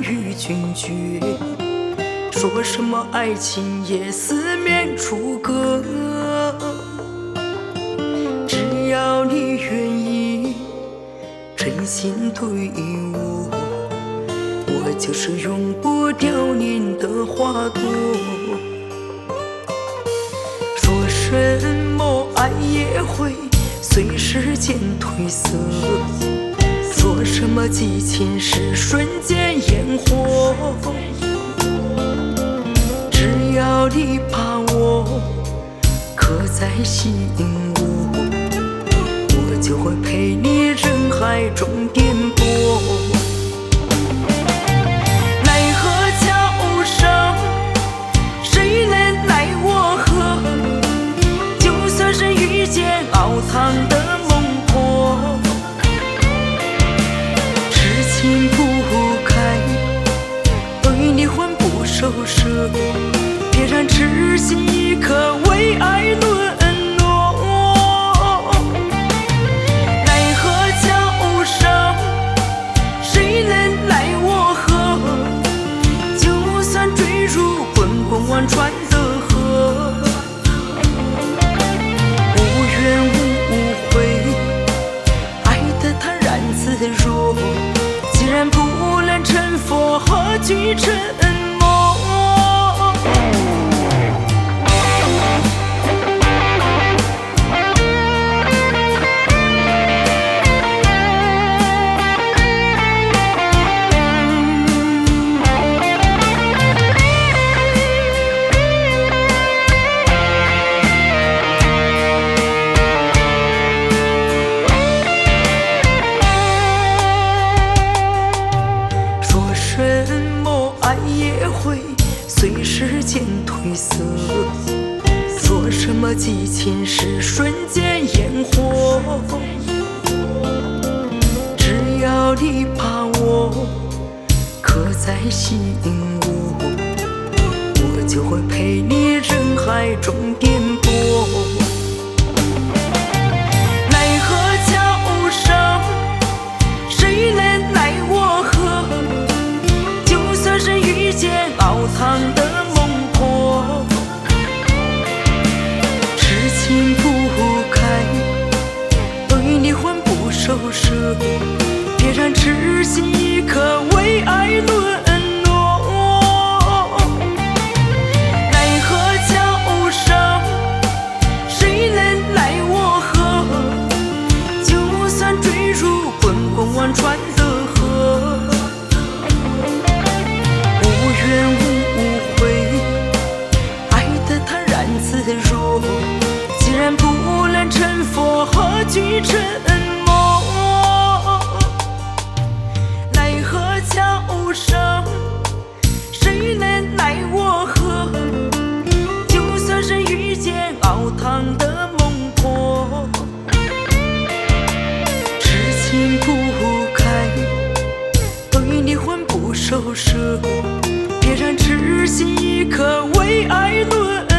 与君绝。说什么爱情也四面楚歌，只要你愿意真心对我，我就是永不凋零的花朵。说什么爱也会随时间褪色，说什么激情是瞬间烟火，只要你把我刻在心窝，我就会陪你人海中颠簸。奈何桥上谁能奈我何，就算是遇见熬汤的孟婆，痴情不开，对你魂不守舍，别让痴心一刻为爱沦落。奈何桥上谁能奈我何，就算坠入滚滚弯川的河，无怨无悔，爱得坦然自若，既然不能成佛，何惧沉默。爱也会随时间褪色，说什么激情是瞬间烟火，只要你把我刻在心窝，我就会陪你人海中颠簸。奈何桥上谁能奈我何，算是遇见熬汤的孟婆，痴情不开，对你魂不守舍，别让痴心一刻为爱沦落。奈何桥上谁能奈我何，就算坠入滚滚弯川的河，无怨无悔，爱得坦然自若，既然不能成佛，何惧沉默。奈何桥上谁能奈我何，就算是遇见熬汤的孟婆，痴情不开，对你魂不守舍，别让痴心一刻为爱沦